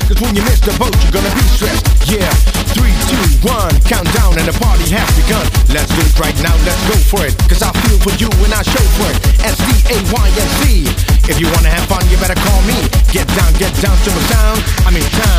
Cause when you miss the boat, you're gonna be stressed. Yeah, 3, 2, 1, countdown and the party has begun. Let's do it right now, let's go for it. Cause I feel for you and I show for it. SDAYNC. If you wanna have fun, you better call me. Get down to my sound. I'm in town.